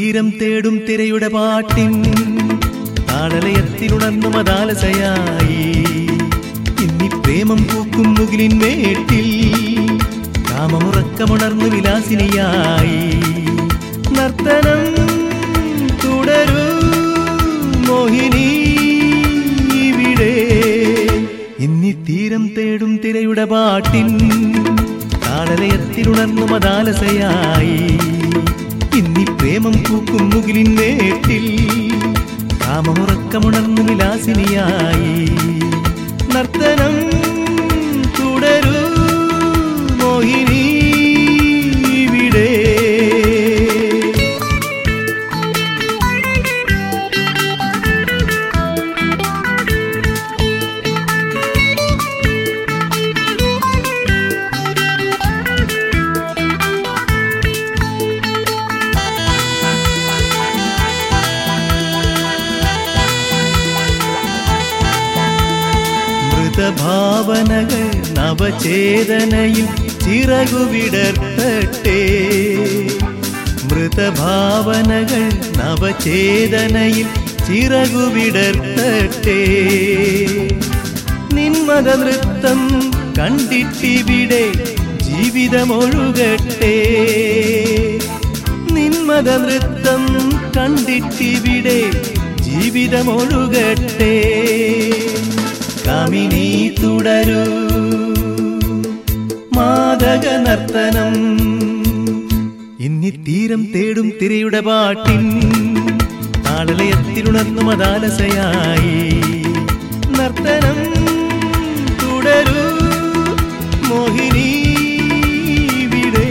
തീരം തേടും തിരയുടെ പാട്ടിൻ താളലയത്തിലുണർന്നു മതാലസയായി. ഇന്നി പ്രേമം പൂക്കും മുകിലിൻ മേട്ടിൽ കാമമുറക്കമുണർന്നു വിലാസിനിയായി. നർത്തനം തുടരൂ മോഹിനി ഇവിടെ. ഇന്നി തീരം തേടും തിരയുടെ പാട്ടിൻ താളലയത്തിലുണർന്നു മതാലസയായി. ഇന്നി പ്രേമം പൂക്കും മുകിലിൻ മേട്ടിൽ കാമമുറക്കമുണർന്നു വിലാസിനിയായി. നർത്തനം തുടരൂ മോഹിനി ഇവിടെ. ഭാവനകൾ നവചേതനയിൽ ചിറകുവിടർത്തട്ടെ. മൃതഭാവനകൾ നവചേതനയിൽ ചിറകുവിടർത്തട്ടെ. നിന്മത നൃത്തം കണ്ടിട്ടിവിടെ ജീവിതമൊഴുകട്ടെ. നിന്മത നൃത്തം കണ്ടിട്ടിവിടെ ജീവിതമൊഴുകട്ടെ. കാമിനി തുടരൂ മാദക നർത്തനം. ഇന്നി തീരം തേടും തിരയുടെ പാട്ടിൻ താളലയത്തിലുണർന്നു മതാലസയായി. നർത്തനം തുടരൂ മോഹിനി ഇവിടെ.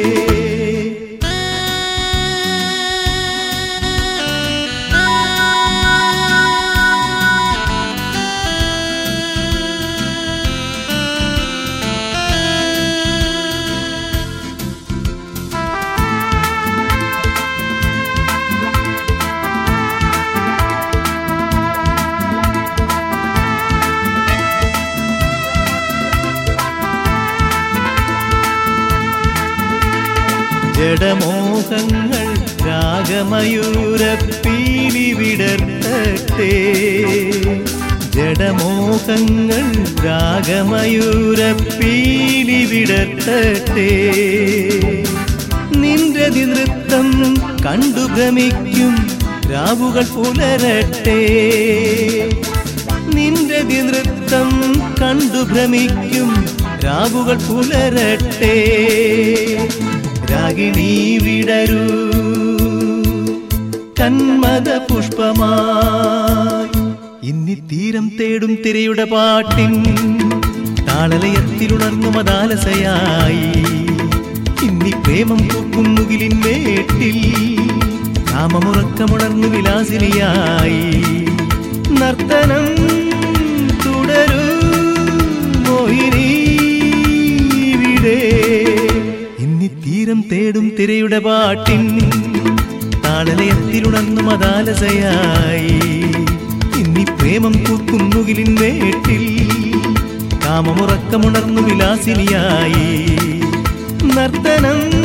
ജഡമോഹങ്ങൾ രാഗമയൂരപ്പീലി വിടർത്തട്ടെ. ജഡമോഹങ്ങൾ രാഗമയൂരപ്പീലി വിടർത്തട്ടെ. നിൻരതി നൃത്തം കണ്ടു ഭ്രമിക്കും രാവുകൾ പുലരട്ടെ. നിൻരതി നൃത്തം കണ്ടു ഭ്രമിക്കും രാവുകൾ പുലരട്ടെ. രാഗിണി വിടരൂ കന്മദ പുഷ്പമായി. ഇന്നി തീരം തേടും തിരയുടെ പാട്ടിൻ താളലയത്തിലുണർന്നു മതാലസയായി. ഇന്നി പ്രേമം പൂക്കും മുകിലിൻ മേട്ടിൽ കാമമുറക്കമുണർന്നു വിലാസിനിയായി. നർത്തനം തുടരൂ മോഹിനി ഇവിടെ. തീരം തേടും തിരയുടെ പാട്ടിൻ താളലയത്തിലുണർന്നു മതാലസയായി. ഇന്നി പ്രേമം പൂക്കും മുകിലിൻ മേട്ടിൽ കാമമുറക്കമുണർന്നു വിലാസിനിയായി. നർത്തനം